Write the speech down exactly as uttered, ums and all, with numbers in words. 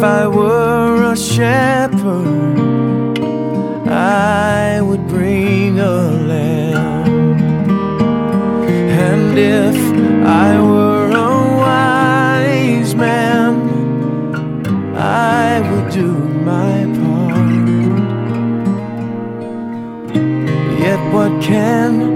I were a shepherd, I would bring a lamb. And if I were a wise man, I would do my part. Yet what can